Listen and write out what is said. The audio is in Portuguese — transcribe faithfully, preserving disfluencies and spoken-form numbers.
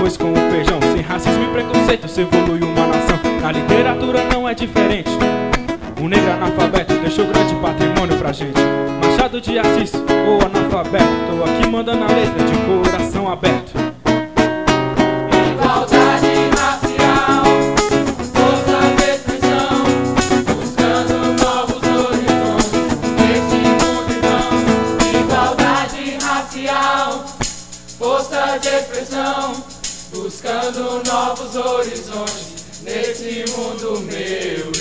arroz com o feijão. Sem racismo e preconceito se evolui uma nação. Na literatura não é diferente. O negro analfabeto deixou grande patrimônio pra gente. Machado de Assis, ou analfabeto, tô aqui mandando a letra de coração aberto. Igualdade racial, força de expressão, buscando novos horizontes nesse mundo então. Igualdade racial, força de expressão, buscando novos horizontes nesse mundo meu.